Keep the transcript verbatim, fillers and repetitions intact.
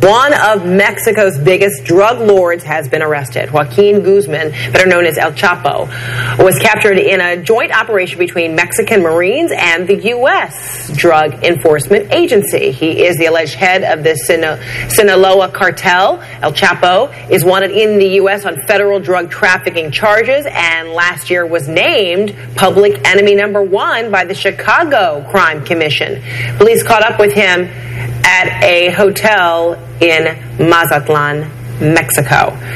One of Mexico's biggest drug lords has been arrested. Joaquin Guzman, better known as El Chapo, was captured in a joint operation between Mexican Marines and the U S Drug Enforcement Agency. He is the alleged head of the Sino- Sinaloa cartel. El Chapo is wanted in the U S on federal drug trafficking charges and last year was named public enemy number one by the Chicago Crime Commission. Police caught up with him at a hotel in Mazatlan, Mexico.